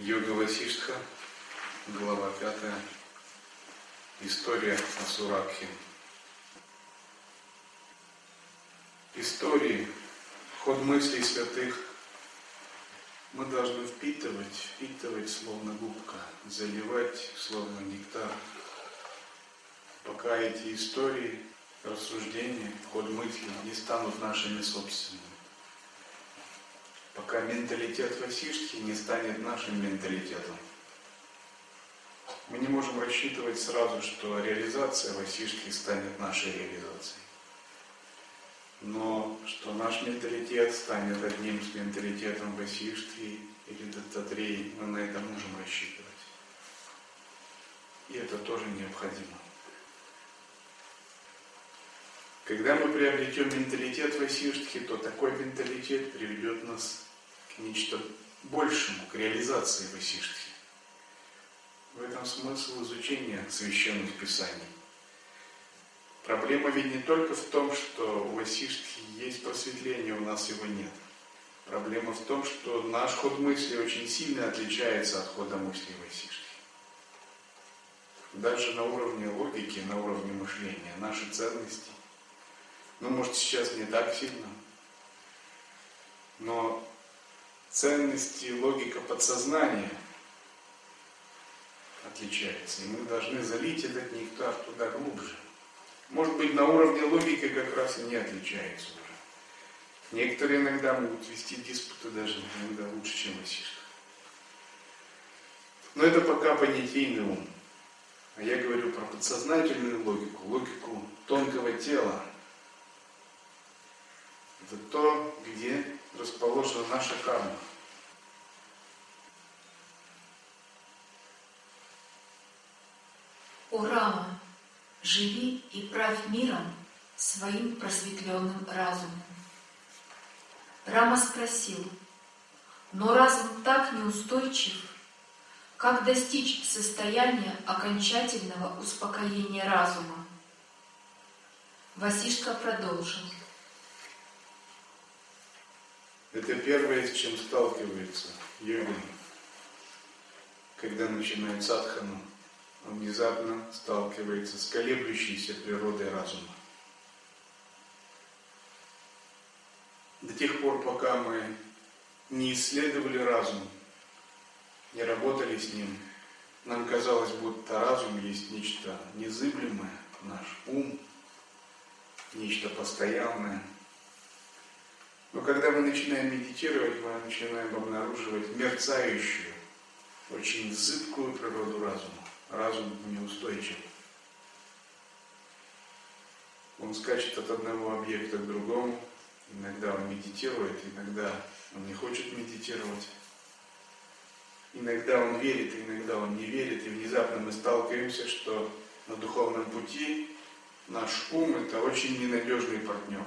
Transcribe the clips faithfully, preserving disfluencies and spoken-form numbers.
Йога Васиштха, глава пятая. История Асуракхи. Истории, ход мыслей святых мы должны впитывать, впитывать словно губка, заливать словно нектар, пока эти истории, рассуждения, ход мыслей не станут нашими собственными. Пока менталитет Васиштхи не станет нашим менталитетом. Мы не можем рассчитывать сразу, что реализация Васиштхи станет нашей реализацией. Но что наш менталитет станет одним с менталитетом Васиштхи или Даттатреи, мы на это можем рассчитывать. И это тоже необходимо. Когда мы приобретем менталитет Васиштхи, то такой менталитет приведет нас к нечто большему, к реализации Васиштхи. В этом смысл изучения священных писаний. Проблема ведь не только в том, что у Васиштхи есть просветление, у нас его нет. Проблема в том, что наш ход мысли очень сильно отличается от хода мыслей Васиштхи. Даже на уровне логики, на уровне мышления, наши ценности. Ну, может, сейчас не так сильно, но ценности и логика подсознания отличаются, и мы должны залить этот нектар туда глубже. Может быть, на уровне логики как раз и не отличаются уже. Некоторые иногда могут вести диспуты даже иногда лучше, чем Васиштха. Но это пока понятийный ум. А я говорю про подсознательную логику, логику тонкого тела. Это то, где расположена наша карма. О Рама, живи и правь миром своим просветленным разумом. Рама спросил: но разум так неустойчив, как достичь состояния окончательного успокоения разума? Васиштха продолжил: это первое, с чем сталкивается йогин, когда начинает садхану. Он внезапно сталкивается с колеблющейся природой разума. До тех пор, пока мы не исследовали разум, не работали с ним, нам казалось, будто разум есть нечто незыблемое, наш ум, нечто постоянное. Но когда мы начинаем медитировать, мы начинаем обнаруживать мерцающую, очень зыбкую природу разума. Разум неустойчив. Он скачет от одного объекта к другому. Иногда он медитирует, иногда он не хочет медитировать. Иногда он верит, иногда он не верит. И внезапно мы сталкиваемся, что на духовном пути наш ум – это очень ненадежный партнер.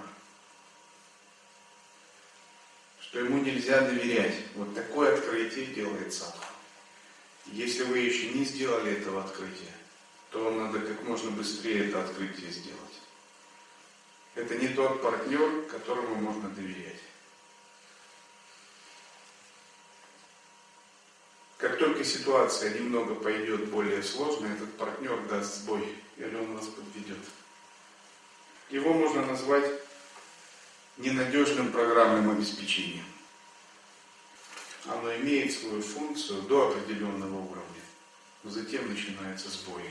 Что ему нельзя доверять. Вот такое открытие делает садху. Если вы еще не сделали этого открытия, то вам надо как можно быстрее это открытие сделать. Это не тот партнер, которому можно доверять. Как только ситуация немного пойдет более сложная, этот партнер даст сбой, или он вас подведет. Его можно назвать ненадежным программным обеспечением. Оно имеет свою функцию до определенного уровня, но затем начинаются сбои.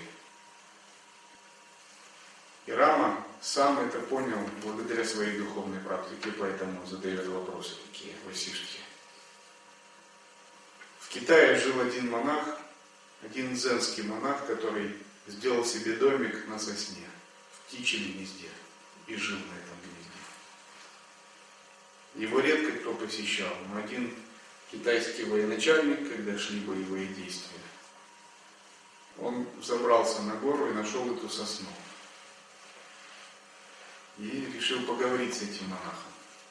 И Рама сам это понял благодаря своей духовной практике, поэтому задает вопросы такие Васиштхе. В Китае жил один монах, один дзенский монах, который сделал себе домик на сосне, в птичьем гнезде, и жил на этом гнезде. Его редко кто посещал, но один китайский военачальник, когда шли боевые действия, он забрался на гору и нашел эту сосну. И решил поговорить с этим монахом.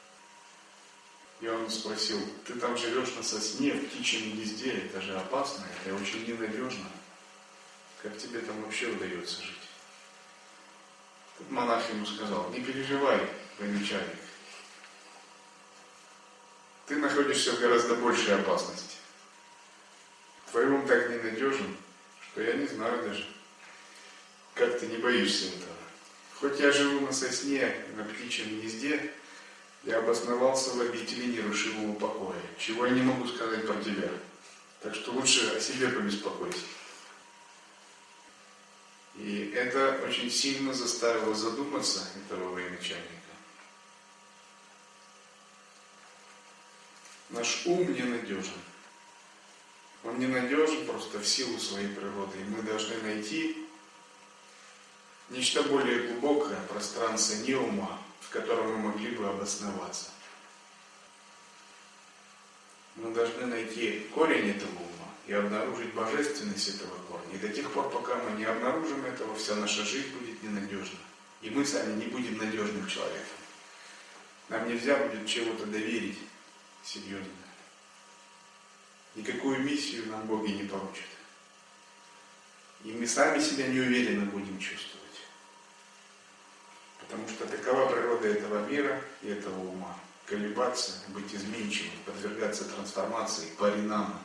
И он спросил: ты там живешь на сосне, в птичьем гнезде, это же опасно, это очень ненадежно. Как тебе там вообще удается жить? Тут монах ему сказал: не переживай, военачальник. Ты находишься в гораздо большей опасности. Твой ум так ненадежен, что я не знаю даже, как ты не боишься этого. Хоть я живу на сосне, на птичьем гнезде, я обосновался в обители нерушимого покоя, чего я не могу сказать про тебя. Так что лучше о себе побеспокойся. И это очень сильно заставило задуматься этого военачальника. Наш ум ненадежен. Он ненадежен просто в силу своей природы. И мы должны найти нечто более глубокое пространство не ума, в котором мы могли бы обосноваться. Мы должны найти корень этого ума и обнаружить божественность этого корня. И до тех пор, пока мы не обнаружим этого, вся наша жизнь будет ненадежна. И мы сами не будем надежным человеком. Нам нельзя будет чего-то доверить серьезно. Никакую миссию нам боги не поручат. И мы сами себя неуверенно будем чувствовать. Потому что такова природа этого мира и этого ума. Колебаться, быть изменчивым, подвергаться трансформации, паринаму.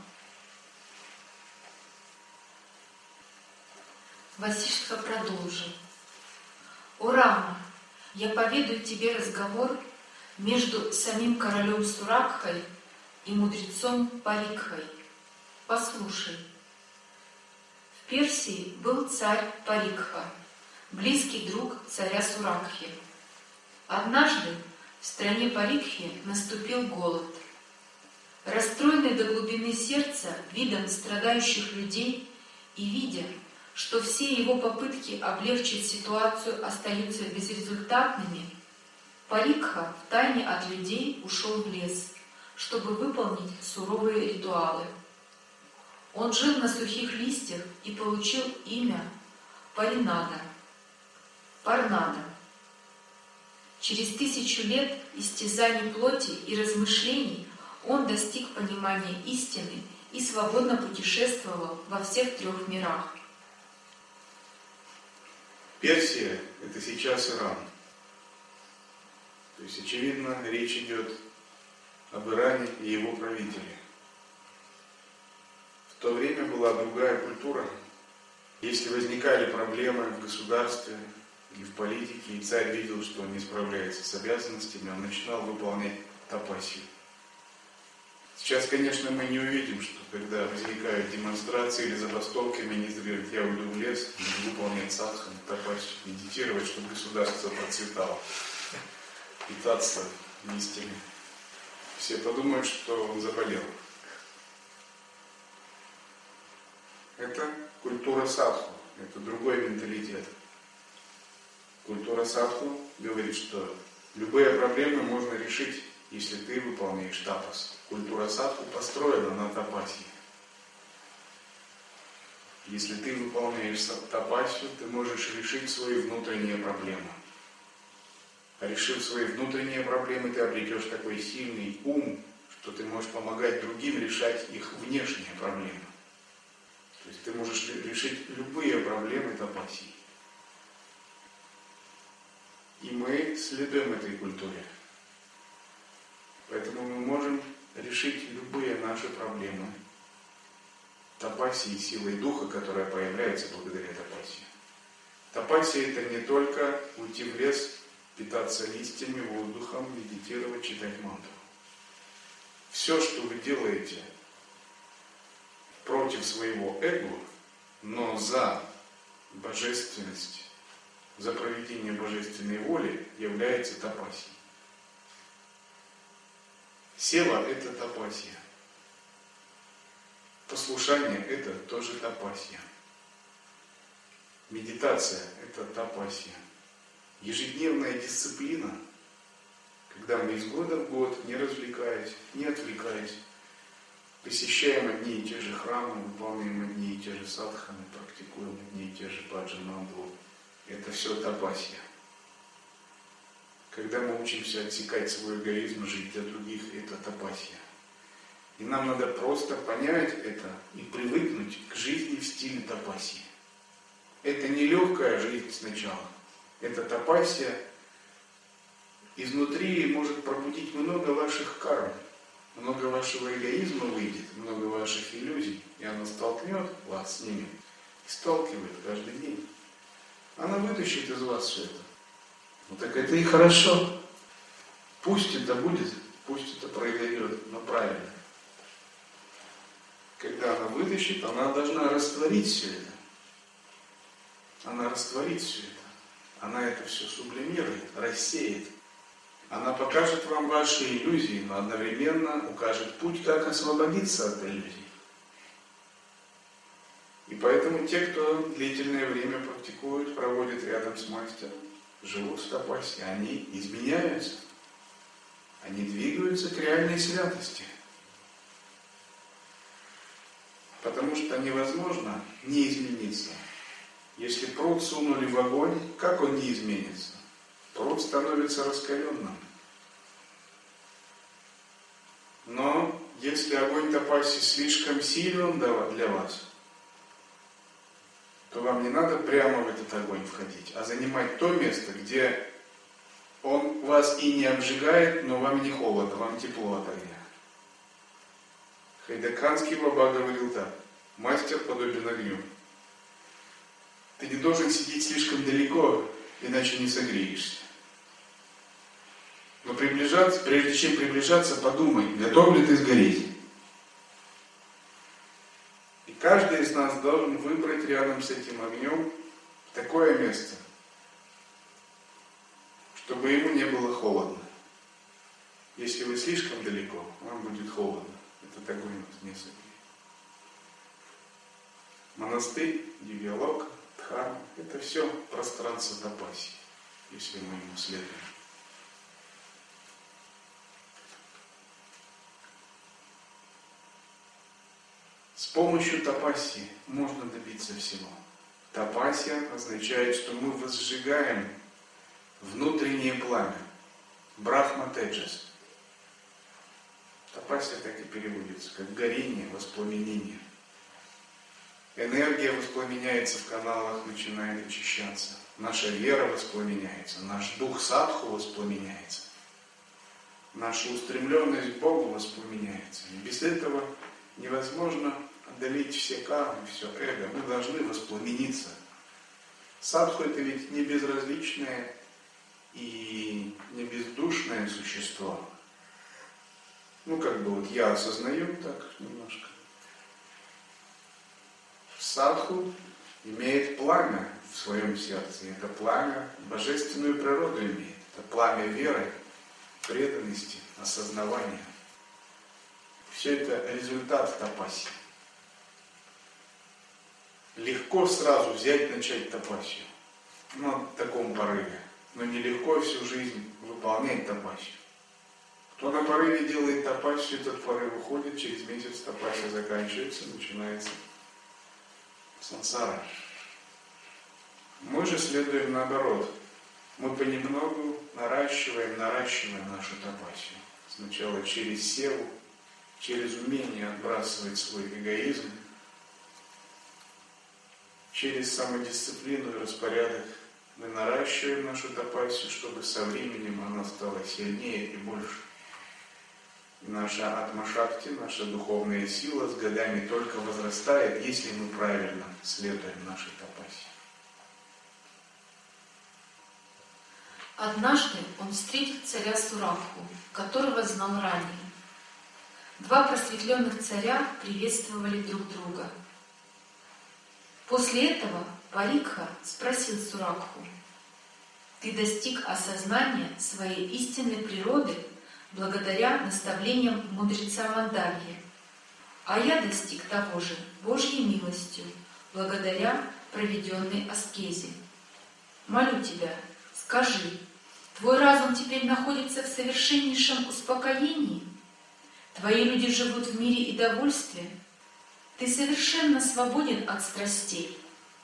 Васиштха продолжил. «О Рама, я поведаю тебе разговор между самим королем Суракхой и мудрецом Парикхой. Послушай. В Персии был царь Парикха, близкий друг царя Суракхи. Однажды в стране Парикхи наступил голод. Расстроенный до глубины сердца видом страдающих людей и видя, что все его попытки облегчить ситуацию остаются безрезультатными, Парикха втайне от людей ушел в лес, чтобы выполнить суровые ритуалы. Он жил на сухих листьях и получил имя Паринада, Парнада. Через тысячу лет истязаний плоти и размышлений он достиг понимания истины и свободно путешествовал во всех трех мирах. Персия – это сейчас Иран. То есть, очевидно, речь идет об Иране и его правителе. В то время была другая культура. Если возникали проблемы в государстве или в политике, и царь видел, что он не справляется с обязанностями, он начинал выполнять тапасию. Сейчас, конечно, мы не увидим, что когда возникают демонстрации или забастовки, министр говорит: я уйду в лес, буду выполнять садхану, тапасию, медитировать, чтобы государство процветало, питаться листьями. Все подумают, что он заболел. Это культура садху, это другой менталитет. Культура садху говорит, что любые проблемы можно решить, если ты выполняешь тапас. Культура садху построена на тапасе. Если ты выполняешь тапасию, ты можешь решить свои внутренние проблемы. А решив свои внутренние проблемы, ты обретешь такой сильный ум, что ты можешь помогать другим решать их внешние проблемы. То есть ты можешь решить любые проблемы тапасии. И мы следуем этой культуре. Поэтому мы можем решить любые наши проблемы тапасией, силой духа, которая появляется благодаря тапасии. Тапасия — это не только уйти в лес, питаться листьями, воздухом, медитировать, читать мантру. Все, что вы делаете против своего эго, но за божественность, за проведение божественной воли, является тапасией. Сева – это тапасия. Послушание – это тоже тапасия. Медитация – это тапасия. Ежедневная дисциплина, когда мы из года в год, не развлекаясь, не отвлекаясь, посещаем одни и те же храмы, выполняем одни и те же садханы, практикуем одни и те же баджан-мантру. Это все тапасия. Когда мы учимся отсекать свой эгоизм, жить для других, это тапасия. И нам надо просто понять это и привыкнуть к жизни в стиле тапасии. Это не легкая жизнь сначала. Это тапасия изнутри может пробудить много ваших карм, много вашего эгоизма выйдет, много ваших иллюзий, и она столкнет вас с ними, и сталкивает каждый день. Она вытащит из вас все это. Ну так это и хорошо. Пусть это будет, пусть это произойдет, но правильно. Когда она вытащит, она должна растворить все это. Она растворит все это. Она это все сублимирует, рассеет. Она покажет вам ваши иллюзии, но одновременно укажет путь, как освободиться от иллюзий. И поэтому те, кто длительное время практикует, проводит рядом с мастером, живут в тапасе, они изменяются. Они двигаются к реальной святости. Потому что невозможно не измениться. Если пруд сунули в огонь, как он не изменится? Пруд становится раскаленным. Но если огонь тапаси слишком силен для вас, то вам не надо прямо в этот огонь входить, а занимать то место, где он вас и не обжигает, но вам не холодно, вам тепло от огня. Хайдаканский баба говорил так: мастер подобен огню. Ты не должен сидеть слишком далеко, иначе не согреешься. Но приближаться, прежде чем приближаться, подумай, готов ли ты сгореть. И каждый из нас должен выбрать рядом с этим огнем такое место, чтобы ему не было холодно. Если вы слишком далеко, вам будет холодно. Этот огонь вас не согреет. Монастырь, дивьялока, дхарма – это все пространство тапаси, если мы ему следуем. С помощью тапаси можно добиться всего. Тапасия означает, что мы возжигаем внутреннее пламя. Брахма теджас. Тапасия так и переводится, как горение, воспламенение. Энергия воспламеняется в каналах, начинает очищаться. Наша вера воспламеняется, наш дух садху воспламеняется. Наша устремленность к Богу воспламеняется. И без этого невозможно отдалить все кармы, все эго. Мы должны воспламениться. Садху — это ведь не безразличное и не бездушное существо. Ну, как бы вот я осознаю так немножко. Садху имеет пламя в своем сердце. И это пламя божественную природу имеет. Это пламя веры, преданности, осознавания. Все это результат тапаси. Легко сразу взять, начать тапасию. На таком порыве. Но нелегко всю жизнь выполнять тапасию. Кто на порыве делает тапасию, этот порыв уходит, через месяц тапасия заканчивается, начинается сансара. Мы же следуем наоборот. Мы понемногу наращиваем, наращиваем нашу тапасию. Сначала через севу, через умение отбрасывать свой эгоизм, через самодисциплину и распорядок мы наращиваем нашу тапасию, чтобы со временем она стала сильнее и больше. И наша атма-шакти, наша духовная сила с годами только возрастает, если мы правильно следуем нашей тапасе. Однажды он встретил царя Суракху, которого знал ранее. Два просветленных царя приветствовали друг друга. После этого Парикха спросил Суракху: «Ты достиг осознания своей истинной природы благодаря наставлениям мудреца Мандавьи, а я достиг того же Божьей милостью благодаря проведенной аскезе. Молю тебя, скажи, твой разум теперь находится в совершеннейшем успокоении? Твои люди живут в мире и довольстве? Ты совершенно свободен от страстей?»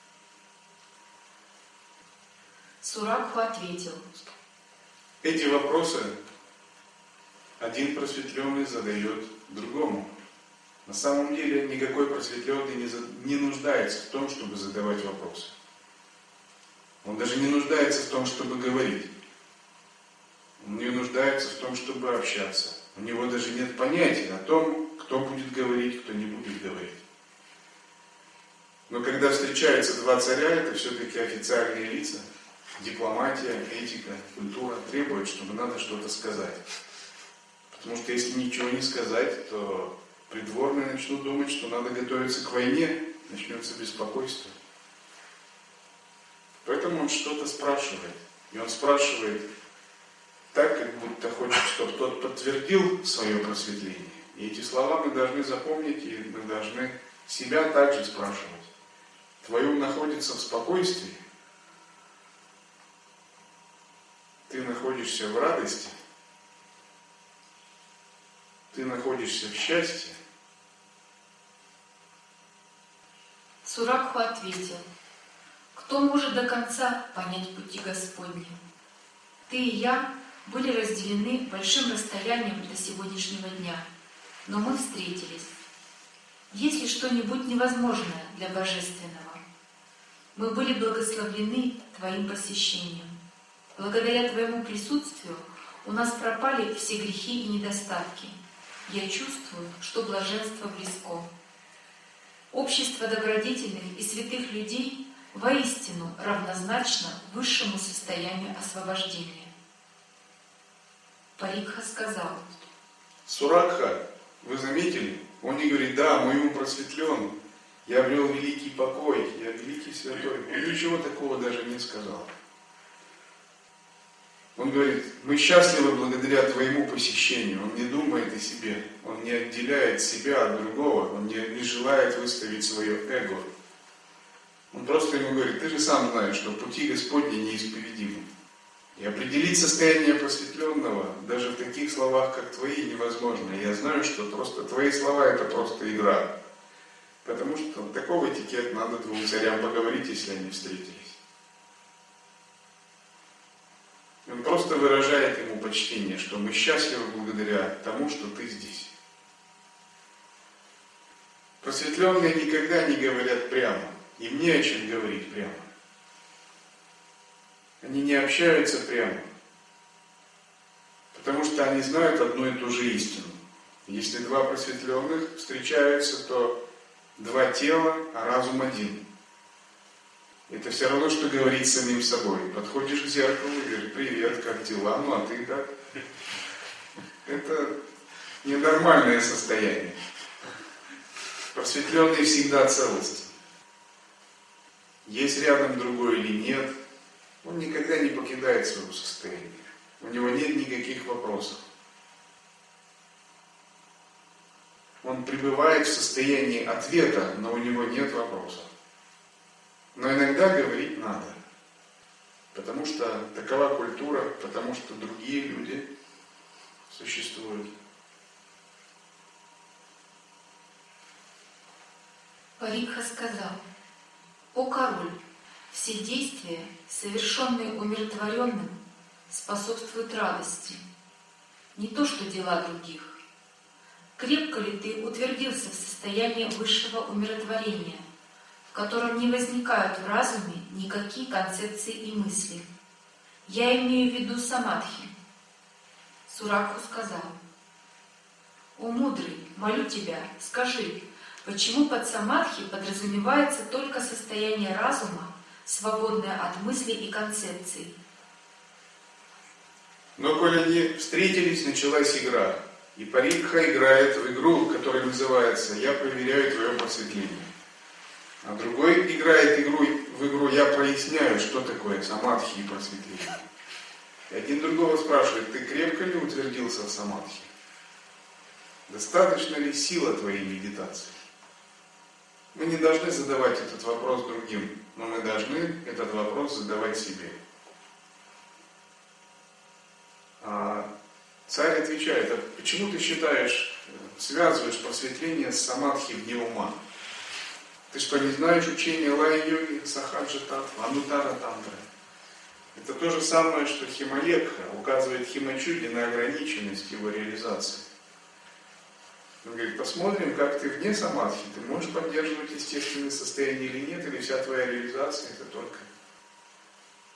Суракху ответил: Эти вопросы один просветленный задает другому. На самом деле никакой просветленный не, за... не нуждается в том, чтобы задавать вопросы. Он даже не нуждается в том, чтобы говорить. Он не нуждается в том, чтобы общаться. У него даже нет понятия о том, кто будет говорить, кто не будет говорить. Но когда встречаются два царя, это все-таки официальные лица. Дипломатия, этика, культура требуют, чтобы надо что-то сказать. Потому что если ничего не сказать, то придворные начнут думать, что надо готовиться к войне, начнется беспокойство. Поэтому он что-то спрашивает. И он спрашивает так, как будто хочет, чтобы тот подтвердил свое просветление. И эти слова мы должны запомнить, и мы должны себя также спрашивать. Твой ум находится в спокойствии? Ты находишься в радости? Ты находишься в счастье? Суракху ответил: кто может до конца понять пути Господни? Ты и я были разделены большим расстоянием до сегодняшнего дня, но мы встретились. Есть ли что-нибудь невозможное для Божественного? Мы были благословлены Твоим посещением. Благодаря Твоему присутствию у нас пропали все грехи и недостатки. Я чувствую, что блаженство близко. Общество добродетельных и святых людей воистину равнозначно высшему состоянию освобождения. Парикха сказал: Суракха, вы заметили? Он не говорит: да, мой ум просветлен, я обрел великий покой, я великий святой. Он ничего такого даже не сказал. Он говорит: мы счастливы благодаря твоему посещению. Он не думает о себе, он не отделяет себя от другого, он не, не желает выставить свое эго. Он просто ему говорит: ты же сам знаешь, что пути Господни неисповедимы. И определить состояние просветленного даже в таких словах, как твои, невозможно. Я знаю, что просто твои слова — это просто игра. Потому что такого этикет надо двум царям поговорить, если они встретились. Он просто выражает ему почтение, что мы счастливы благодаря тому, что ты здесь. Просветленные никогда не говорят прямо, им не о чем говорить прямо. Они не общаются прямо, потому что они знают одну и ту же истину. Если два просветленных встречаются, то два тела, а разум один. Это все равно, что говорить самим собой. Подходишь к зеркалу и говоришь: привет, как дела? Ну а ты как? Это ненормальное состояние. Просветленный всегда целостен. Есть рядом другой или нет, он никогда не покидает своего состояния. У него нет никаких вопросов. Он пребывает в состоянии ответа, но у него нет вопросов. Но иногда говорить надо, потому что такова культура, потому что другие люди существуют. Парикха сказал: о король, все действия, совершенные умиротворенным, способствуют радости, не то что дела других. Крепко ли ты утвердился в состоянии высшего умиротворения, в котором не возникают в разуме никакие концепции и мысли? Я имею в виду самадхи. Суракху сказал: о мудрый, молю тебя, скажи, почему под самадхи подразумевается только состояние разума, свободное от мыслей и концепций? Но коли они встретились, началась игра. И Парикха играет в игру, которая называется «Я проверяю твое просветление». А другой играет игру, в игру «Я проясняю, что такое самадхи и просветление». И один другого спрашивает: ты крепко ли утвердился в самадхи? Достаточно ли сила твоей медитации? Мы не должны задавать этот вопрос другим, но мы должны этот вопрос задавать себе. А царь отвечает: а почему ты считаешь, связываешь просветление с самадхи вне ума? Ты что, не знаешь учения Лая-йоги, Сахаджа Татва, Анутара Тантра? Это то же самое, что Хималekха указывает Химачуди на ограниченность его реализации. Он говорит: посмотрим, как ты вне самадхи, ты можешь поддерживать естественное состояние или нет, или вся твоя реализация это только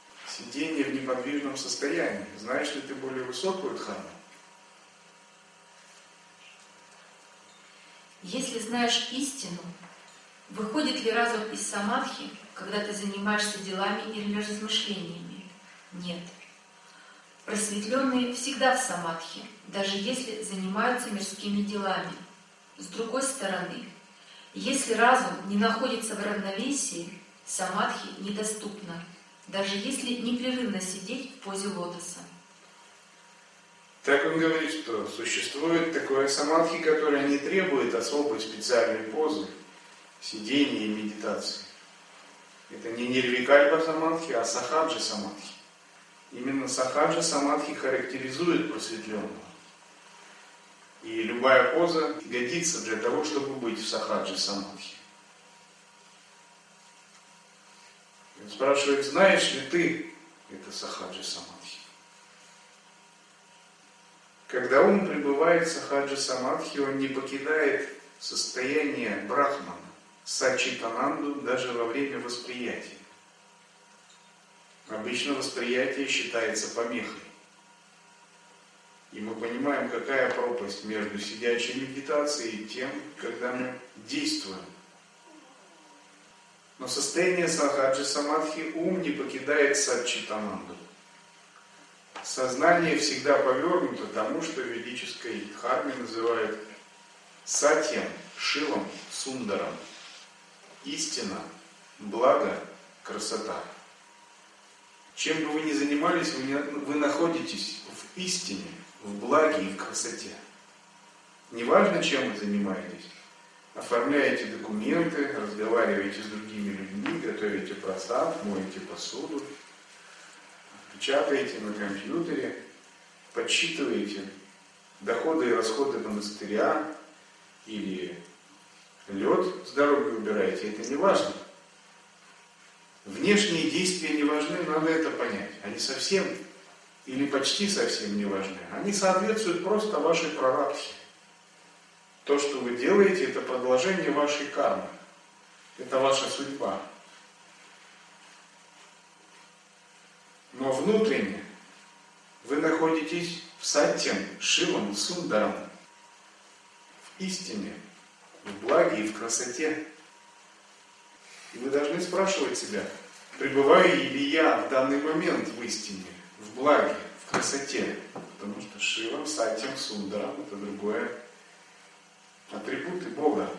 сидение в неподвижном состоянии. Знаешь ли ты более высокую дхарму? Если знаешь истину, выходит ли разум из самадхи, когда ты занимаешься делами или размышлениями? Нет. Просветленные всегда в самадхи, даже если занимаются мирскими делами. С другой стороны, если разум не находится в равновесии, самадхи недоступна, даже если непрерывно сидеть в позе лотоса. Так он говорит, что существует такое самадхи, которое не требует особой специальной позы, сидения и медитации. Это не нирвикальпа самадхи, а сахаджа самадхи. Именно сахаджа самадхи характеризует просветленного. И любая поза годится для того, чтобы быть в сахаджа самадхи. Он спрашивает, знаешь ли ты это сахаджа самадхи? Когда ум пребывает в сахаджа самадхи, он не покидает состояние брахмана, сачитананду, даже во время восприятия. Обычно восприятие считается помехой. И мы понимаем, какая пропасть между сидячей медитацией и тем, когда мы действуем. Но состояние сахаджа самадхи ум не покидает сачитананду. Сознание всегда повернуто тому, что в ведической дхарме называют сатьям, шивом, сундаром. Истина, благо, красота. Чем бы вы ни занимались, вы, не, вы находитесь в истине, в благе и в красоте. Неважно, чем вы занимаетесь. Оформляете документы, разговариваете с другими людьми, готовите просад, моете посуду, печатаете на компьютере, подсчитываете доходы и расходы монастыря или лед с дороги убираете. Это не важно. Внешние действия не важны, надо это понять. Они совсем или почти совсем не важны. Они соответствуют просто вашей прарабдхе. То, что вы делаете, это продолжение вашей кармы. Это ваша судьба. Но внутренне вы находитесь в сатьям, шивам, сундарам, в истине, в благе и в красоте. И вы должны спрашивать себя, пребываю ли я в данный момент в истине, в благе, в красоте. Потому что шивам, сатьям, сундарам — это другое атрибуты Бога.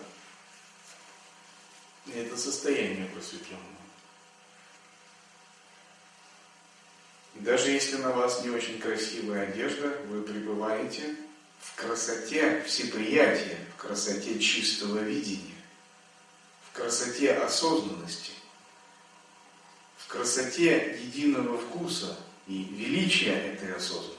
И это состояние просветленного. И даже если на вас не очень красивая одежда, вы пребываете в красоте всеприятия, в красоте чистого видения, в красоте осознанности, в красоте единого вкуса и величия этой осознанности.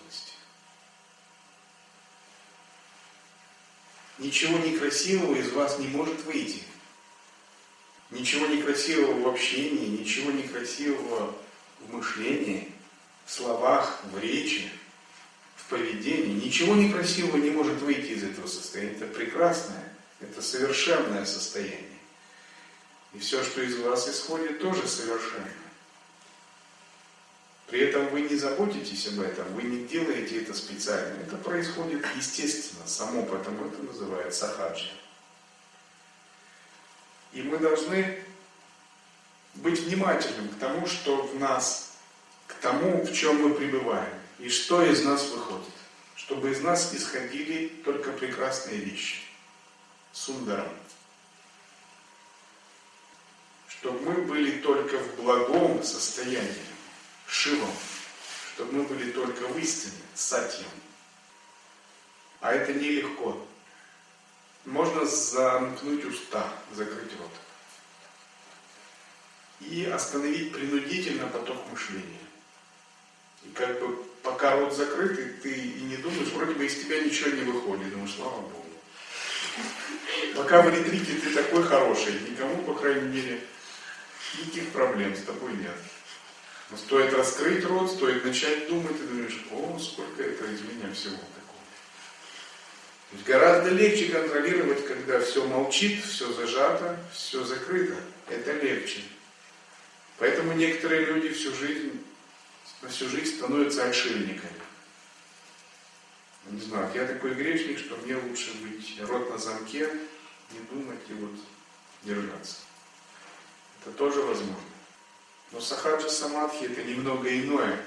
Ничего некрасивого из вас не может выйти. Ничего некрасивого в общении, ничего некрасивого в мышлении, в словах, в речи, в поведении. Ничего некрасивого не может выйти из этого состояния. Это прекрасное, это совершенное состояние. И все, что из вас исходит, тоже совершенно. При этом вы не заботитесь об этом, вы не делаете это специально. Это происходит естественно, само, поэтому это называется сахаджа. И мы должны быть внимательным к тому, что в нас, к тому, в чем мы пребываем, и что из нас выходит. Чтобы из нас исходили только прекрасные вещи. Сундарам. Чтобы мы были только в благом состоянии. Шивом, чтобы мы были только в истине, сатьям. А это нелегко. Можно замкнуть уста, закрыть рот. И остановить принудительно поток мышления. И как бы пока рот закрытый, ты и не думаешь, вроде бы из тебя ничего не выходит. Думаешь, слава Богу. Пока в ретрите ты такой хороший, никому, по крайней мере, никаких проблем с тобой нет. Но стоит раскрыть рот, стоит начать думать, и думаешь, о, сколько это из меня всего такого. То есть гораздо легче контролировать, когда все молчит, все зажато, все закрыто. Это легче. Поэтому некоторые люди всю жизнь, на всю жизнь становятся отшельниками. Не знаю, я такой грешник, что мне лучше быть рот на замке, не думать и вот держаться. Это тоже возможно. Но сахаджа самадхи это немного иное.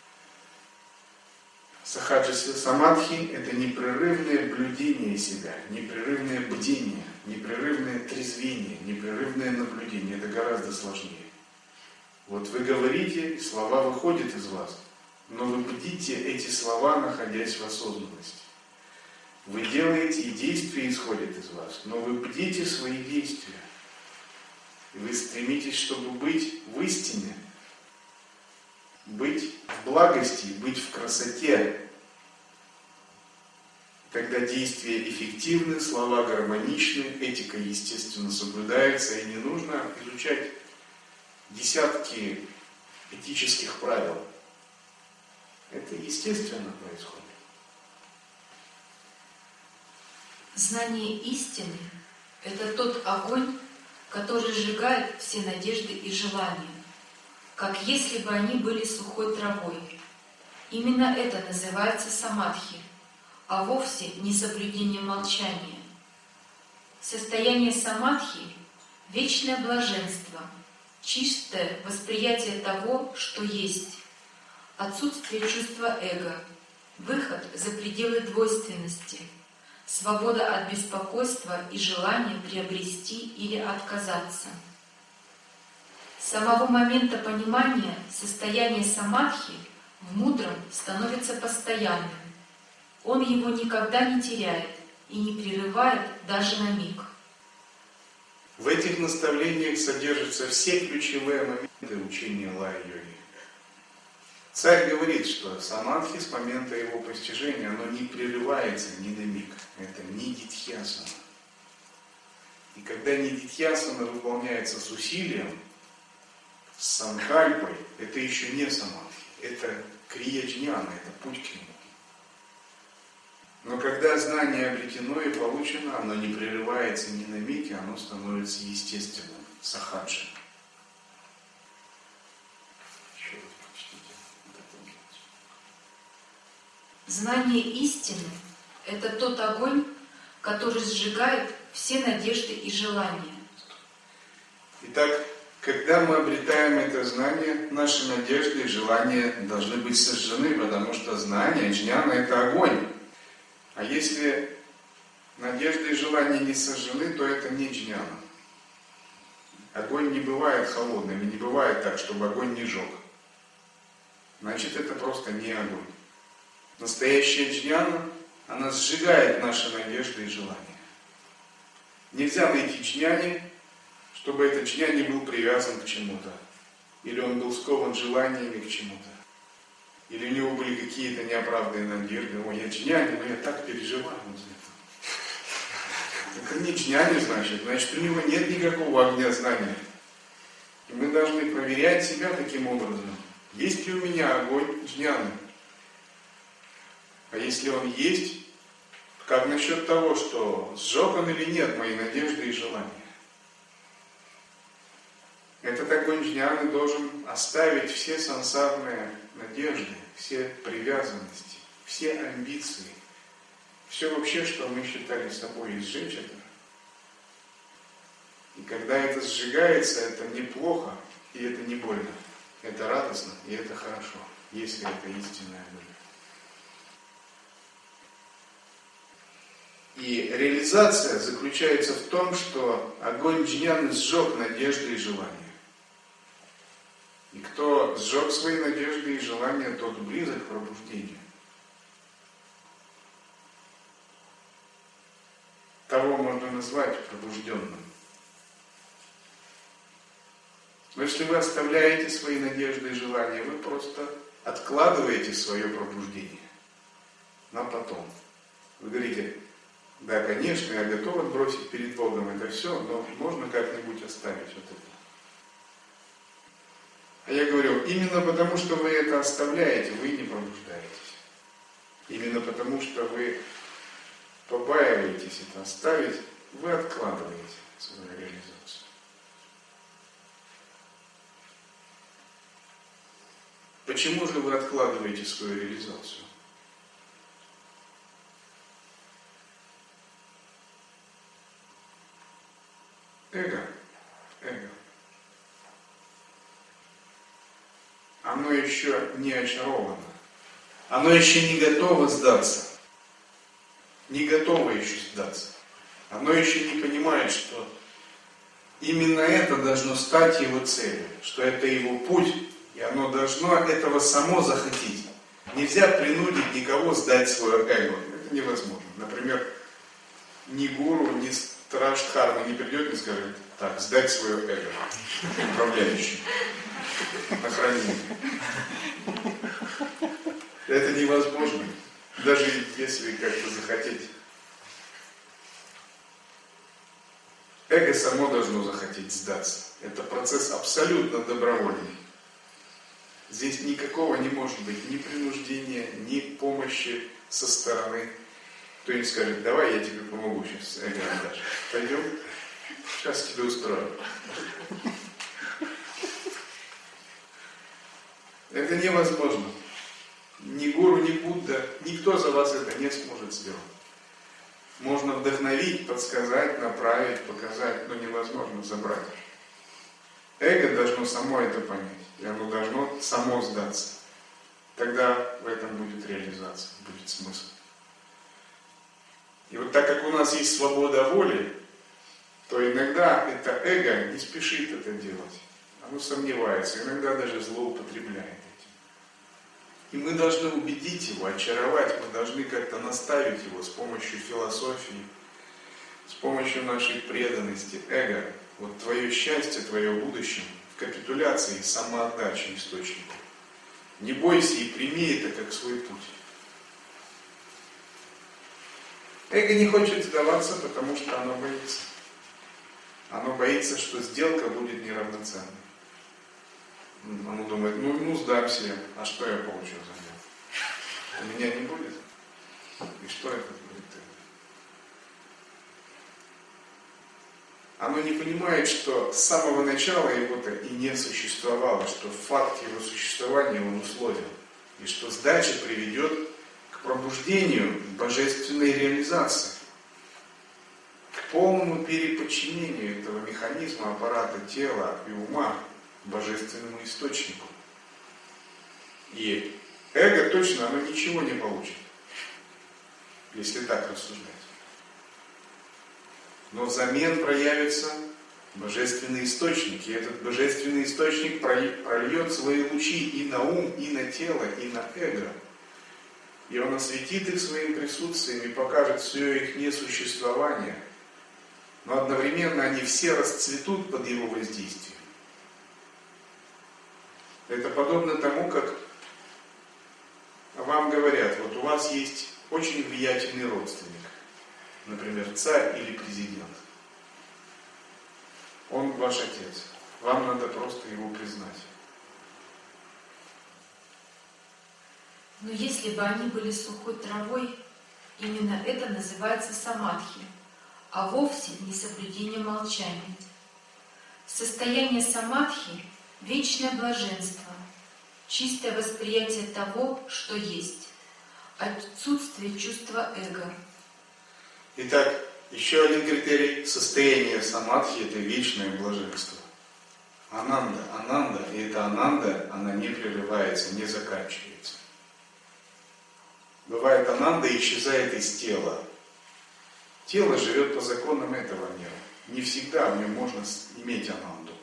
Сахаджа самадхи это непрерывное блюдение себя, непрерывное бдение, непрерывное трезвение, непрерывное наблюдение. Это гораздо сложнее. Вот вы говорите, и слова выходят из вас, но вы бдите эти слова, находясь в осознанности. Вы делаете, и действия исходят из вас, но вы бдите свои действия. И вы стремитесь, чтобы быть в истине, быть в благости, быть в красоте. Тогда действия эффективны, слова гармоничны, этика, естественно, соблюдается, и не нужно изучать десятки этических правил. Это естественно происходит. Знание истины – это тот огонь, который сжигает все надежды и желания, как если бы они были сухой травой. Именно это называется самадхи, а вовсе не соблюдение молчания. Состояние самадхи – вечное блаженство, чистое восприятие того, что есть, отсутствие чувства эго, выход за пределы двойственности, свобода от беспокойства и желания приобрести или отказаться. С самого момента понимания состояние самадхи в мудром становится постоянным. Он его никогда не теряет и не прерывает даже на миг. В этих наставлениях содержатся все ключевые моменты учения лая-йоги. Царь говорит, что самадхи с момента его постижения, оно не прерывается ни на миг. Это нидидхьясана. И когда нидидхьясана выполняется с усилием, с санкальпой, это еще не самадхи. Это крия-джняна, это путь к нему. Но когда знание обретено и получено, оно не прерывается ни на миг, и оно становится естественным, сахаджи. Знание истины – это тот огонь, который сжигает все надежды и желания. Итак, когда мы обретаем это знание, наши надежды и желания должны быть сожжены, потому что знание, джняна – это огонь. А если надежды и желания не сожжены, то это не джняна. Огонь не бывает холодным, и не бывает так, чтобы огонь не жег. Значит, это просто не огонь. Настоящая джняна, она сжигает наши надежды и желания. Нельзя найти джняни, чтобы этот джняни был привязан к чему-то. Или он был скован желаниями к чему-то. Или у него были какие-то неоправданные надежды. Ой, я джняни, но я так переживаю за это. Это не джняни, значит. Значит, у него нет никакого огня знания. И мы должны проверять себя таким образом. Есть ли у меня огонь джняны? А если он есть, как насчет того, что сжег он или нет мои надежды и желания? Этот огонь джняны должен оставить все сансарные надежды, все привязанности, все амбиции, все вообще, что мы считали собой, и сжечь это. И когда это сжигается, это неплохо, и это не больно. Это радостно, и это хорошо, если это истинная воля. И реализация заключается в том, что огонь джняны сжег надежды и желания. И кто сжег свои надежды и желания, тот близок к пробуждению. Того можно назвать пробужденным. Но если вы оставляете свои надежды и желания, вы просто откладываете свое пробуждение на потом. Вы говорите: да, конечно, я готов отбросить перед Богом это все, но можно как-нибудь оставить вот это. А я говорю, именно потому, что вы это оставляете, вы не пробуждаетесь. Именно потому, что вы побаиваетесь это оставить, вы откладываете свою реализацию. Почему же вы откладываете свою реализацию? Эго, эго, оно еще не очаровано, оно еще не готово сдаться, не готово еще сдаться. Оно еще не понимает, что именно это должно стать его целью, что это его путь, и оно должно этого само захотеть. Нельзя принудить никого сдать свое эго. Это невозможно. Например, ни гуру, ни страж дхармы не придет и не скажет: так, сдать свое эго управляющему на хранение. Это невозможно, даже если как-то захотеть. Эго само должно захотеть сдаться. Это процесс абсолютно добровольный. Здесь никакого не может быть ни принуждения, ни помощи со стороны. Кто-нибудь скажет: давай я тебе помогу сейчас, эго отдашь. Пойдем, сейчас тебе устрою. Это невозможно. Ни гуру, ни Будда, никто за вас это не сможет сделать. Можно вдохновить, подсказать, направить, показать, но невозможно забрать. Эго должно само это понять, и оно должно само сдаться. Тогда в этом будет реализация, будет смысл. И вот так как у нас есть свобода воли, то иногда это эго не спешит это делать. Оно сомневается, иногда даже злоупотребляет этим. И мы должны убедить его, очаровать, мы должны как-то наставить его с помощью философии, с помощью нашей преданности, эго. Вот твое счастье, твое будущее в капитуляции, самоотдаче источнику. Не бойся и прими это как свой путь. Эго не хочет сдаваться, потому что оно боится. Оно боится, что сделка будет неравноценной. Оно думает: ну, ну сдамся я, а что я получу взамен? У меня не будет. И что это будет? Оно не понимает, что с самого начала его-то и не существовало, что факт его существования он условен, и что сдача приведет к пробуждению божественной реализации, к полному переподчинению этого механизма, аппарата тела и ума божественному источнику. И эго точно, оно ничего не получит, если так рассуждать. Но взамен проявится божественный источник, и этот божественный источник прольет свои лучи и на ум, и на тело, и на эго. И он осветит их своим присутствием и покажет все их несуществование, но одновременно они все расцветут под его воздействием. Это подобно тому, как вам говорят: вот у вас есть очень влиятельный родственник, например, царь или президент. Он ваш отец. Вам надо просто его признать. Но если бы они были сухой травой, именно это называется самадхи, а вовсе не соблюдение молчания. Состояние самадхи – вечное блаженство, чистое восприятие того, что есть, отсутствие чувства эго. Итак, еще один критерий состояния самадхи – это вечное блаженство. Ананда, ананда, и эта ананда, она не прерывается, не заканчивается. Бывает, ананда исчезает из тела. Тело живет по законам этого мира. Не всегда в нем можно иметь ананду.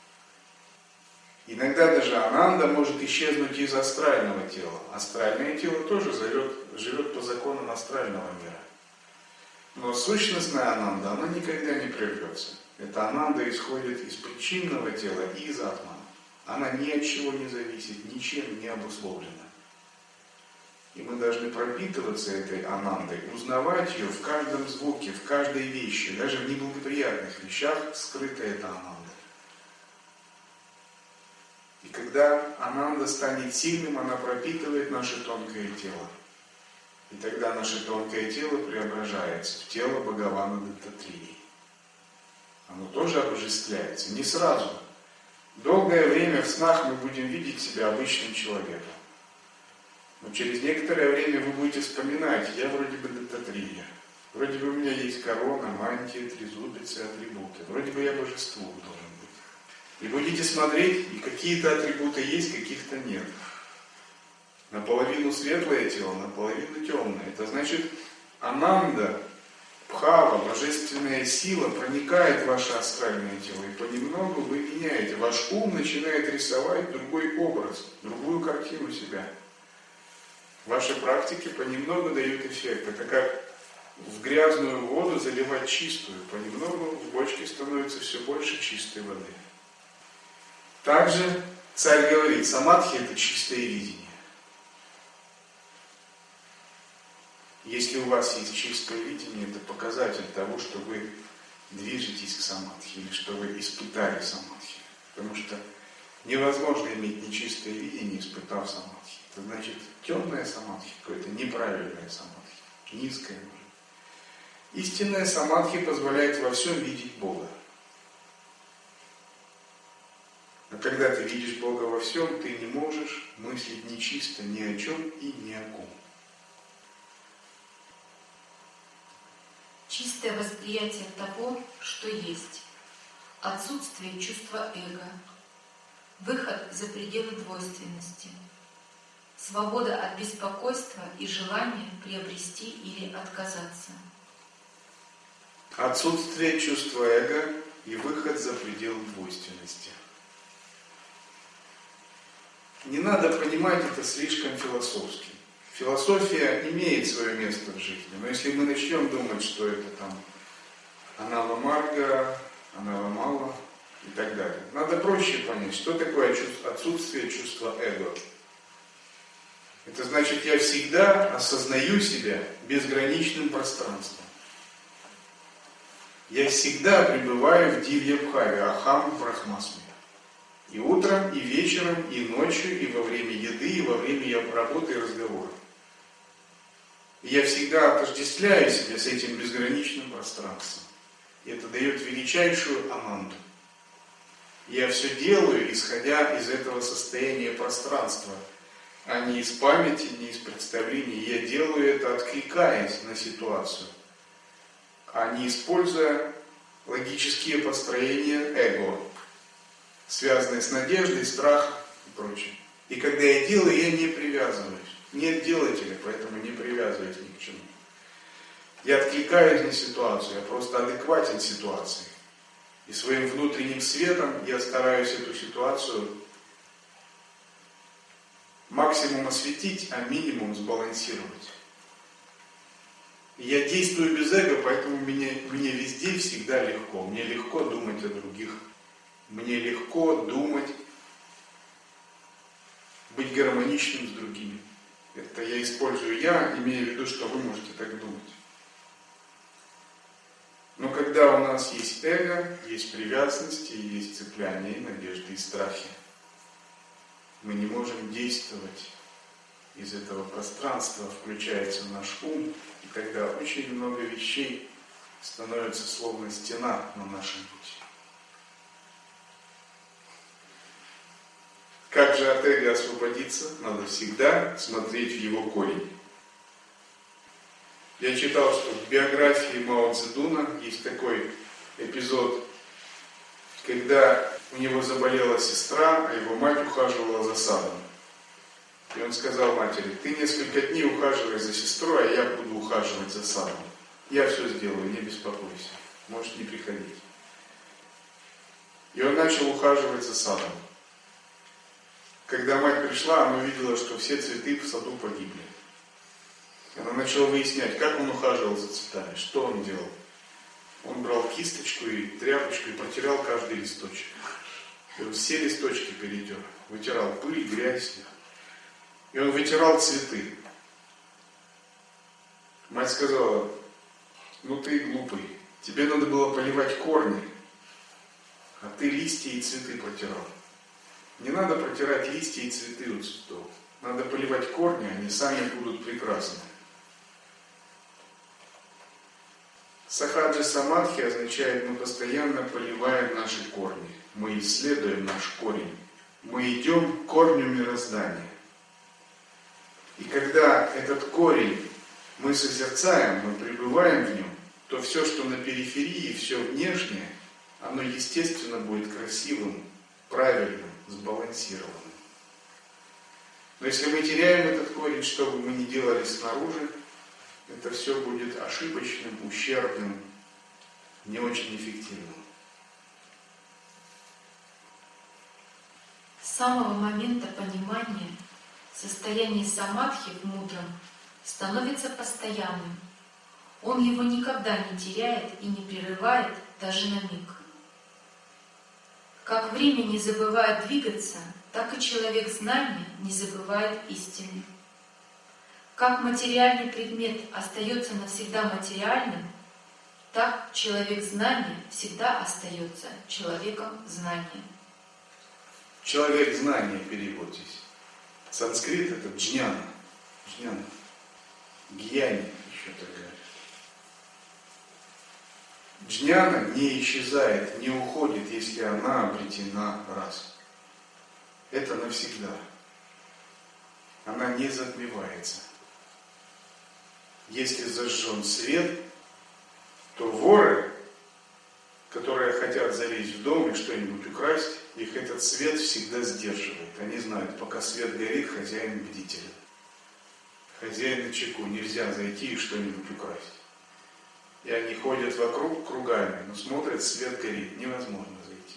Иногда даже ананда может исчезнуть из астрального тела. Астральное тело тоже живет, живет по законам астрального мира. Но сущностная ананда, она никогда не прервется. Эта ананда исходит из причинного тела и из атмана. Она ни от чего не зависит, ничем не обусловлена. И мы должны пропитываться этой анандой, узнавать ее в каждом звуке, в каждой вещи, даже в неблагоприятных вещах скрыта эта ананда. И когда ананда станет сильным, она пропитывает наше тонкое тело. И тогда наше тонкое тело преображается в тело Бхагавана Даттатрии. Оно тоже обожествляется, не сразу. Долгое время в снах мы будем видеть себя обычным человеком. Но через некоторое время вы будете вспоминать: я вроде бы Даттатрия. Вроде бы у меня есть корона, мантия, трезубец и атрибуты. Вроде бы я божество должен быть. И будете смотреть, и какие-то атрибуты есть, каких-то нет. Наполовину светлое тело, наполовину темное. Это значит, ананда, бхава, божественная сила проникает в ваше астральное тело. И понемногу вы меняете. Ваш ум начинает рисовать другой образ, другую картину себя. Ваши практики понемногу дают эффект. Это как в грязную воду заливать чистую. Понемногу в бочке становится все больше чистой воды. Также царь говорит, самадхи – это чистое видение. Если у вас есть чистое видение, это показатель того, что вы движетесь к самадхи, или что вы испытали самадхи. Потому что невозможно иметь нечистое видение, испытав самадхи. Это значит темное самадхи, какое-то неправильное самадхи, низкое может. Истинная самадхи позволяет во всем видеть Бога. Но когда ты видишь Бога во всем, ты не можешь мыслить нечисто ни о чем и ни о ком. Чистое восприятие того, что есть. Отсутствие чувства эго. Выход за пределы двойственности. Свобода от беспокойства и желания приобрести или отказаться. Отсутствие чувства эго и выход за пределы двойственности. Не надо понимать это слишком философски. Философия имеет свое место в жизни, но если мы начнем думать, что это там анава марга, анава мала и так далее, надо проще понять, что такое отсутствие чувства эго. Это значит, я всегда осознаю себя безграничным пространством. Я всегда пребываю в дивья-бхаве, ахам брахмасми. И утром, и вечером, и ночью, и во время еды, и во время работы и разговора. И я всегда отождествляю себя с этим безграничным пространством. И это дает величайшую ананду. Я все делаю, исходя из этого состояния пространства, а не из памяти, не из представлений. Я делаю это, откликаясь на ситуацию, а не используя логические построения эго, связанные с надеждой, страхом и прочим. И когда я делаю, я не привязываюсь. Нет делателя, поэтому не привязываюсь ни к чему. Я откликаюсь на ситуацию, я просто адекватен ситуации. И своим внутренним светом я стараюсь эту ситуацию максимум осветить, а минимум сбалансировать. И я действую без эго, поэтому мне, мне везде всегда легко. Мне легко думать о других. Мне легко думать, быть гармоничным с другими. Это я использую я, имея в виду, что вы можете так думать. Но когда у нас есть эго, есть привязанности, есть цепляние, и надежды, и страхи, мы не можем действовать. Из этого пространства включается наш ум, и тогда очень много вещей становится словно стена на нашем пути. Как же от эго освободиться? Надо всегда смотреть в его корень. Я читал, что в биографии Мао Цзэдуна есть такой эпизод, когда у него заболела сестра, а его мать ухаживала за садом. И он сказал матери: ты несколько дней ухаживай за сестрой, а я буду ухаживать за садом. Я все сделаю, не беспокойся, можешь не приходить. И он начал ухаживать за садом. Когда мать пришла, она увидела, что все цветы в саду погибли. Она начала выяснять, как он ухаживал за цветами, что он делал. Он брал кисточку и тряпочку и протирал каждый листочек. И он все листочки перетер. Вытирал пыль, грязь. И он вытирал цветы. Мать сказала: ну ты глупый, тебе надо было поливать корни, а ты листья и цветы протирал. Не надо протирать листья и цветы у цветов. Надо поливать корни, они сами будут прекрасны. Сахаджа самадхи означает, мы постоянно поливаем наши корни. Мы исследуем наш корень. Мы идем к корню мироздания. И когда этот корень мы созерцаем, мы пребываем в нем, то все, что на периферии, все внешнее, оно естественно будет красивым, правильным, сбалансированным. Но если мы теряем этот корень, что бы мы ни делали снаружи, это все будет ошибочным, ущербным, не очень эффективным. С самого момента понимания состояние самадхи в мудром становится постоянным. Он его никогда не теряет и не прерывает даже на миг. Как время не забывает двигаться, так и человек знания не забывает истины. Как материальный предмет остается навсегда материальным, так человек знания всегда остается человеком знания. Человек знания перевод здесь. Санскрит это джняна. Джняна. Гьяни еще так говорят. Джняна не исчезает, не уходит, если она обретена раз. Это навсегда. Она не затмевается. Если зажжен свет, то воры, которые хотят залезть в дом и что-нибудь украсть, их этот свет всегда сдерживает. Они знают, пока свет горит, хозяин бдителен. Хозяин начеку, нельзя зайти и что-нибудь украсть. И они ходят вокруг кругами, но смотрят, свет горит, невозможно зайти.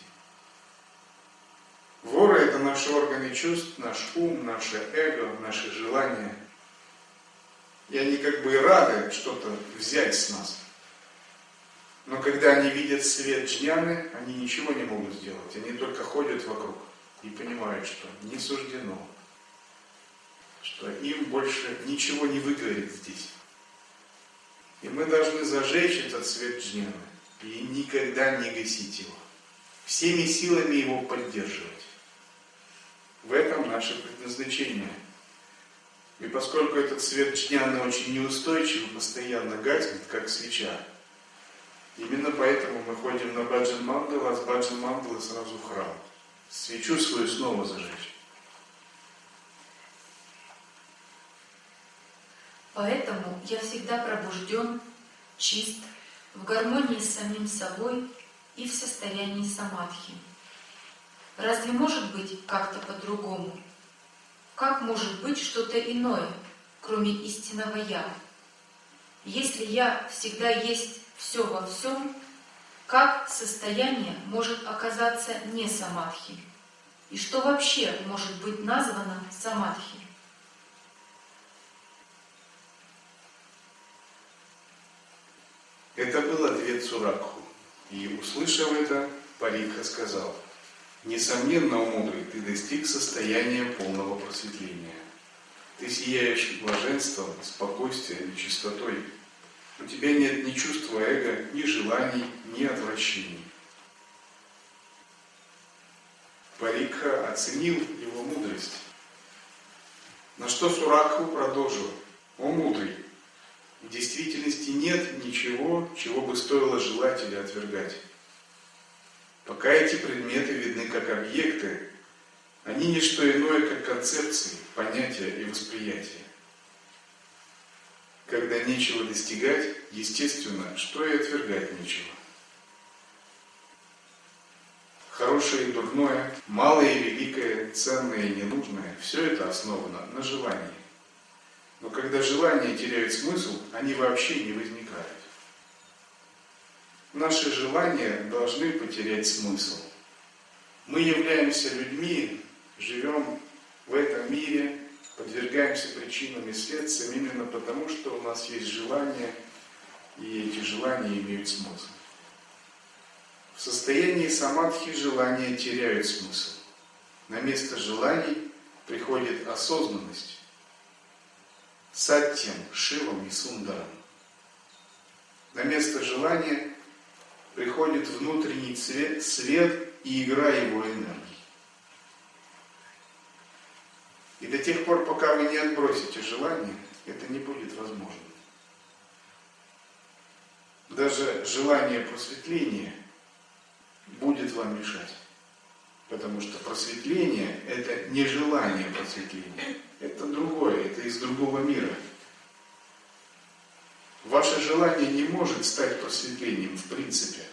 Воры — это наши органы чувств, наш ум, наше эго, наши желания. И они как бы и рады что-то взять с нас. Но когда они видят свет джняны, они ничего не могут сделать. Они только ходят вокруг и понимают, что не суждено, что им больше ничего не выгорит здесь. И мы должны зажечь этот свет джняны и никогда не гасить его. Всеми силами его поддерживать. В этом наше предназначение. И поскольку этот свет джняны очень неустойчив, постоянно гаснет, как свеча, именно поэтому мы ходим на баджан мандалу, а с баджан мандалы сразу в храм. Свечу свою снова зажечь. Поэтому я всегда пробужден, чист, в гармонии с самим собой и в состоянии самадхи. Разве может быть как-то по-другому? Как может быть что-то иное, кроме истинного «Я»? Если «Я» всегда есть все во всем, как состояние может оказаться не самадхи? И что вообще может быть названо самадхи? Это был ответ Суракху. И, услышав это, Парикха сказал: «Несомненно, о мудрый, ты достиг состояния полного просветления. Ты сияешь блаженством, спокойствием и чистотой. У тебя нет ни чувства эго, ни желаний, ни отвращений». Парикха оценил его мудрость. На что Суракху продолжил: «О мудрый, в действительности нет ничего, чего бы стоило желать или отвергать. Пока эти предметы видны как объекты, они не что иное, как концепции, понятия и восприятия. Когда нечего достигать, естественно, что и отвергать нечего. Хорошее и дурное, малое и великое, ценное и ненужное – все это основано на желании. Но когда желания теряют смысл, они вообще не возникают. Наши желания должны потерять смысл. Мы являемся людьми, живем в этом мире, подвергаемся причинам и следствиям именно потому, что у нас есть желания, и эти желания имеют смысл. В состоянии самадхи желания теряют смысл. На место желаний приходит осознанность. Саттьям, Шивам и Сундарам. На место желания приходит внутренний цвет, свет и игра его энергии. И до тех пор, пока вы не отбросите желание, это не будет возможно. Даже желание просветления будет вам мешать. Потому что просветление – это не желание просветления. Это другое, это из другого мира. Ваше желание не может стать просветлением в принципе.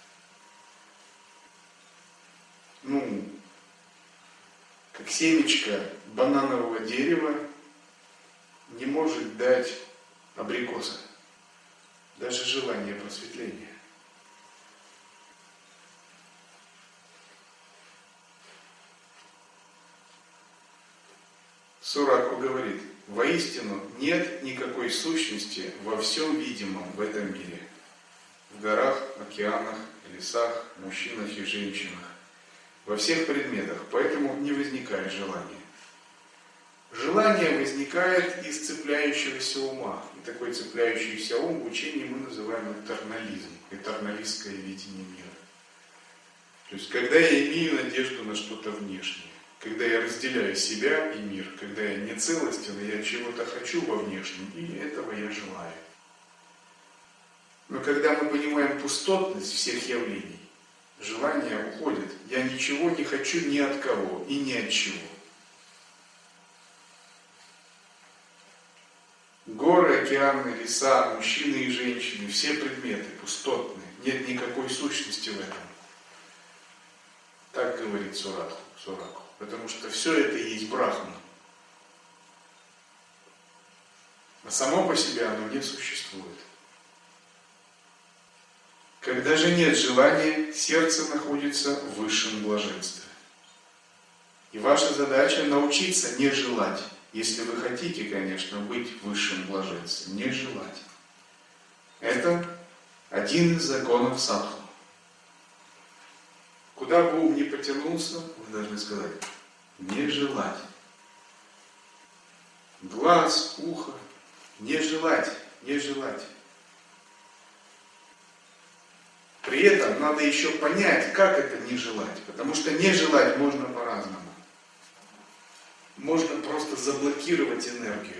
Ну, как семечко бананового дерева не может дать абрикоса. Даже желание просветления. Суракху говорит: воистину нет никакой сущности во всем видимом в этом мире. В горах, океанах, лесах, мужчинах и женщинах. Во всех предметах. Поэтому не возникает желания. Желание возникает из цепляющегося ума. И такой цепляющийся ум в учении мы называем этернализм. Этерналистское видение мира. То есть, когда я имею надежду на что-то внешнее. Когда я разделяю себя и мир, когда я не целостен, я чего-то хочу во внешнем, и этого я желаю. Но когда мы понимаем пустотность всех явлений, желание уходит. Я ничего не хочу ни от кого и ни от чего. Горы, океаны, леса, мужчины и женщины, все предметы пустотные, нет никакой сущности в этом. Так говорит Суракху. Суракху. Потому что все это и есть Брахма. А само по себе оно не существует. Когда же нет желания, сердце находится в высшем блаженстве. И ваша задача научиться не желать. Если вы хотите, конечно, быть в высшем блаженстве. Не желать. Это один из законов садху. Куда бы ум ни потянулся, вы должны сказать: не желать. Глаз, ухо, не желать, не желать. При этом надо еще понять, как это не желать. Потому что не желать можно по-разному. Можно просто заблокировать энергию.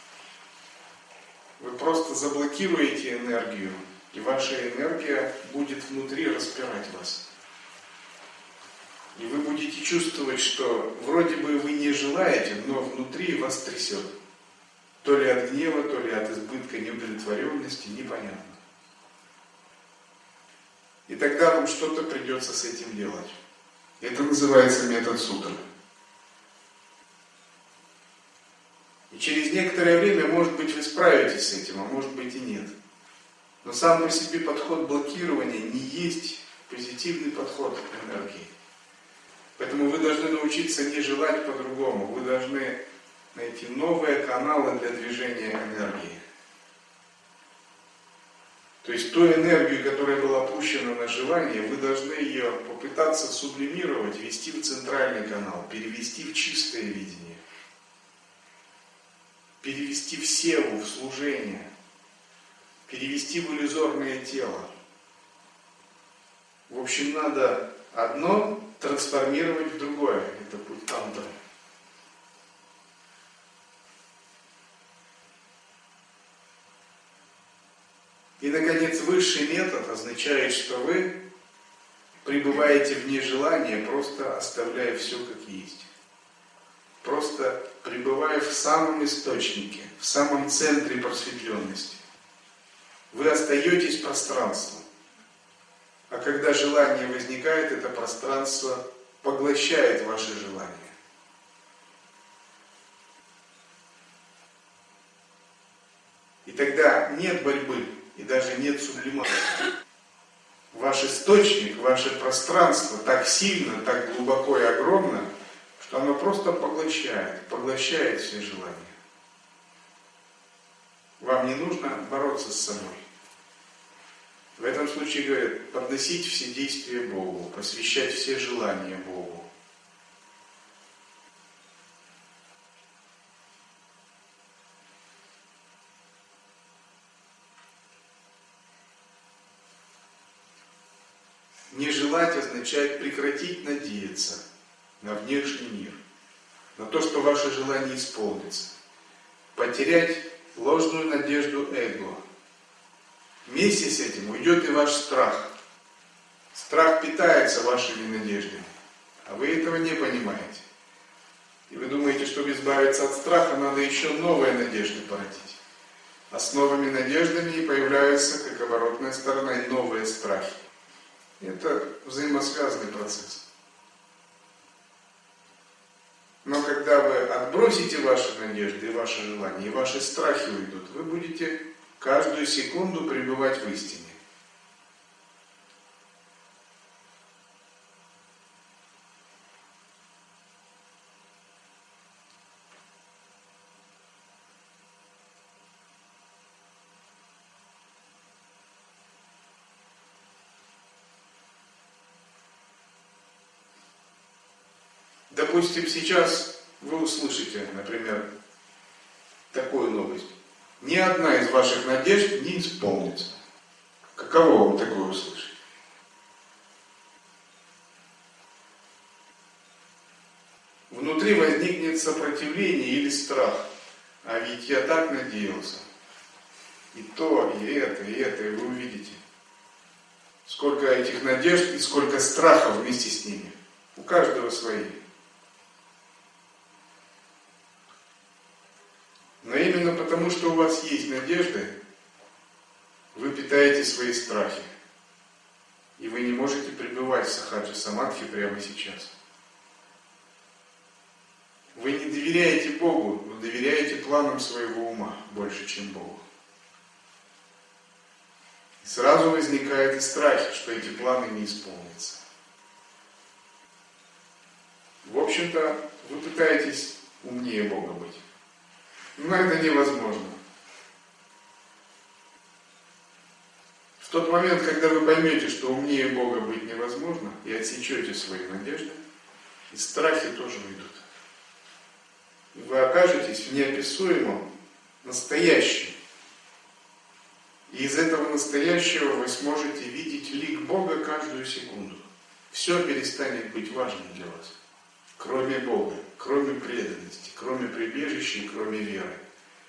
Вы просто заблокируете энергию, и ваша энергия будет внутри распирать вас. И вы будете чувствовать, что вроде бы вы не желаете, но внутри вас трясет. То ли от гнева, то ли от избытка неудовлетворенности, непонятно. И тогда вам что-то придется с этим делать. Это называется метод сутры. И через некоторое время, может быть, вы справитесь с этим, а может быть и нет. Но сам по себе подход блокирования не есть позитивный подход к энергии. Поэтому вы должны научиться не желать по-другому. Вы должны найти новые каналы для движения энергии. То есть ту энергию, которая была пущена на желание, вы должны ее попытаться сублимировать, ввести в центральный канал, перевести в чистое видение. Перевести в севу, в служение. Перевести в иллюзорное тело. В общем, надо одно трансформировать в другое. Это путь тантры. И, наконец, высший метод означает, что вы пребываете в нежелании, просто оставляя все как есть. Просто пребывая в самом источнике, в самом центре просветленности. Вы остаетесь пространством. А когда желание возникает, это пространство поглощает ваше желание. И тогда нет борьбы, и даже нет сублимации. Ваш источник, ваше пространство так сильно, так глубоко и огромно, что оно просто поглощает, поглощает все желания. Вам не нужно бороться с собой. В этом случае говорят, подносить все действия Богу, посвящать все желания Богу. Не желать означает прекратить надеяться на внешний мир, на то, что ваше желание исполнится. Потерять ложную надежду эго. Вместе с этим уйдет и ваш страх. Страх питается вашими надеждами, а вы этого не понимаете. И вы думаете, чтобы избавиться от страха, надо еще новые надежды породить. А с новыми надеждами появляются, как оборотная сторона, и новые страхи. Это взаимосвязанный процесс. Но когда вы отбросите ваши надежды и ваши желания, и ваши страхи уйдут, вы будете каждую секунду пребывать в истине. Допустим, сейчас вы услышите, например, такую новость. Ни одна из ваших надежд не исполнится. Каково вам такое услышать? Внутри возникнет сопротивление или страх. А ведь я так надеялся. И то, и это, и это, и вы увидите. Сколько этих надежд и сколько страхов вместе с ними. У каждого свои. Но именно потому, что у вас есть надежды, вы питаете свои страхи. И вы не можете пребывать в сахаджи самадхи прямо сейчас. Вы не доверяете Богу, вы доверяете планам своего ума больше, чем Богу. И сразу возникают и страхи, что эти планы не исполнятся. В общем-то, вы пытаетесь умнее Бога быть. Но это невозможно. В тот момент, когда вы поймете, что умнее Бога быть невозможно, и отсечете свои надежды, и страхи тоже уйдут. И вы окажетесь в неописуемом настоящем. И из этого настоящего вы сможете видеть лик Бога каждую секунду. Все перестанет быть важным для вас. Кроме Бога, кроме преданности, кроме прибежища и кроме веры.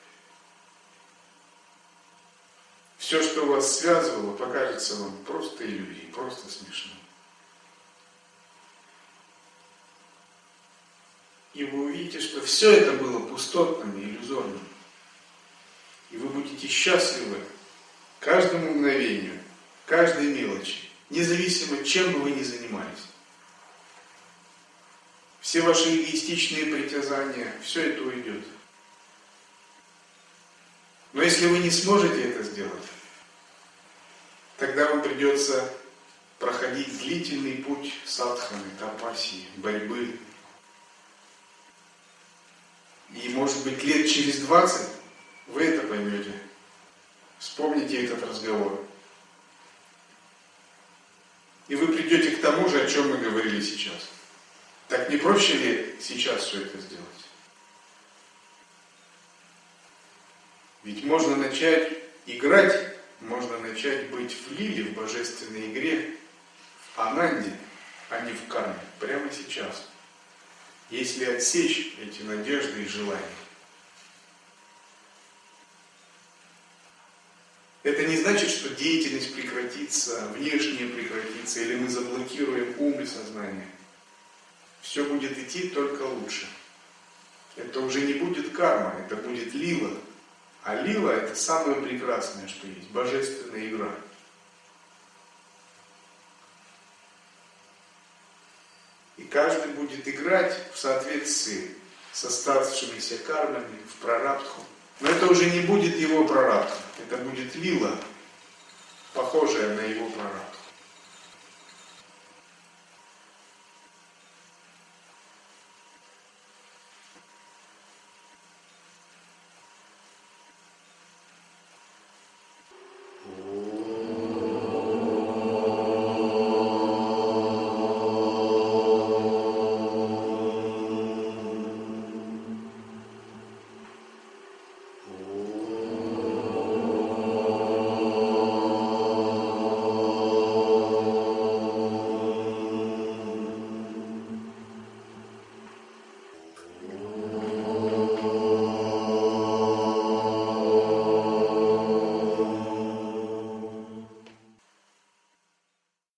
Все, что вас связывало, покажется вам просто иллюзией, просто смешным. И вы увидите, что все это было пустотным и иллюзорным. И вы будете счастливы каждому мгновению, каждой мелочи, независимо, чем бы вы ни занимались. Все ваши эгоистичные притязания, все это уйдет. Но если вы не сможете это сделать, тогда вам придется проходить длительный путь садханы, тапассии, борьбы. И, может быть, лет через двадцать вы это поймете. Вспомните этот разговор. И вы придете к тому же, о чем мы говорили сейчас. Так не проще ли сейчас все это сделать? Ведь можно начать играть, можно начать быть в лиле, в божественной игре, в ананде, а не в карме, прямо сейчас. Если отсечь эти надежды и желания. Это не значит, что деятельность прекратится, внешняя прекратится, или мы заблокируем ум и сознание. Все будет идти только лучше. Это уже не будет карма, это будет лила. А лила — это самое прекрасное, что есть, божественная игра. И каждый будет играть в соответствии с оставшимися кармами, в прарабдху. Но это уже не будет его прарабдха, это будет лила, похожая на его прарабдху.